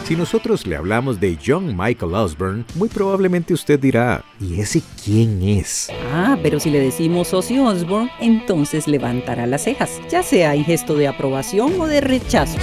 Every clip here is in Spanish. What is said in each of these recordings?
Si nosotros le hablamos de John Michael Osborne, muy probablemente usted dirá, ¿y ese quién es? Pero si le decimos Ozzy Osbourne, entonces levantará las cejas, ya sea en gesto de aprobación o de rechazo.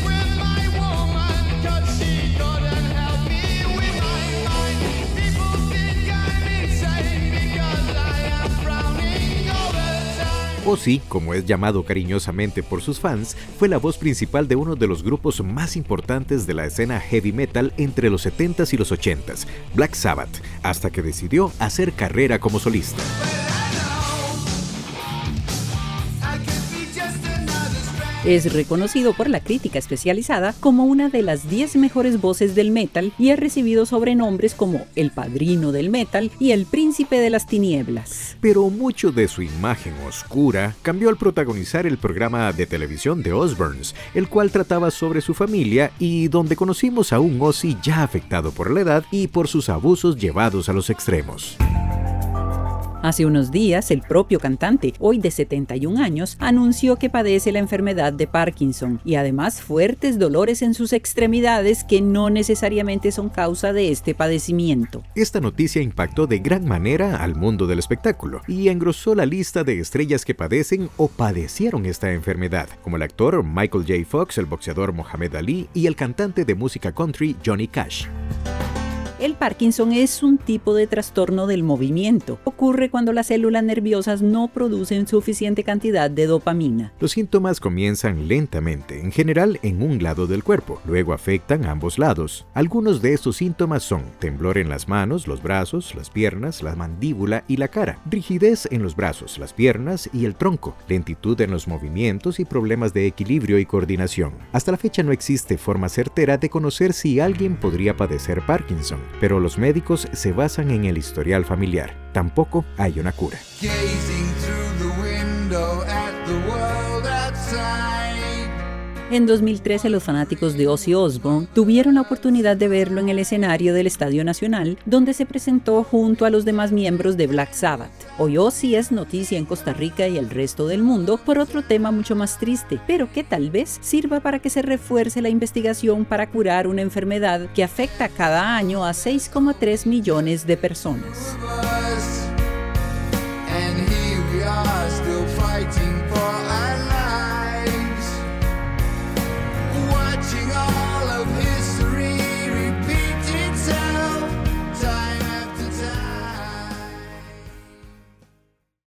Ozzy, como es llamado cariñosamente por sus fans, fue la voz principal de uno de los grupos más importantes de la escena heavy metal entre los 70s y los 80s, Black Sabbath, hasta que decidió hacer carrera como solista. Es reconocido por la crítica especializada como una de las 10 mejores voces del metal y ha recibido sobrenombres como el padrino del metal y el príncipe de las tinieblas. Pero mucho de su imagen oscura cambió al protagonizar el programa de televisión The Osbournes, el cual trataba sobre su familia y donde conocimos a un Ozzy ya afectado por la edad y por sus abusos llevados a los extremos. Hace unos días, el propio cantante, hoy de 71 años, anunció que padece la enfermedad de Parkinson y además fuertes dolores en sus extremidades que no necesariamente son causa de este padecimiento. Esta noticia impactó de gran manera al mundo del espectáculo y engrosó la lista de estrellas que padecen o padecieron esta enfermedad, como el actor Michael J. Fox, el boxeador Muhammad Ali y el cantante de música country Johnny Cash. El Parkinson es un tipo de trastorno del movimiento. Ocurre cuando las células nerviosas no producen suficiente cantidad de dopamina. Los síntomas comienzan lentamente, en general en un lado del cuerpo, luego afectan ambos lados. Algunos de estos síntomas son temblor en las manos, los brazos, las piernas, la mandíbula y la cara, rigidez en los brazos, las piernas y el tronco, lentitud en los movimientos y problemas de equilibrio y coordinación. Hasta la fecha no existe forma certera de conocer si alguien podría padecer Parkinson, pero los médicos se basan en el historial familiar. Tampoco hay una cura. En 2013, los fanáticos de Ozzy Osbourne tuvieron la oportunidad de verlo en el escenario del Estadio Nacional, donde se presentó junto a los demás miembros de Black Sabbath. Hoy Ozzy es noticia en Costa Rica y el resto del mundo por otro tema mucho más triste, pero que tal vez sirva para que se refuerce la investigación para curar una enfermedad que afecta cada año a 6,3 millones de personas.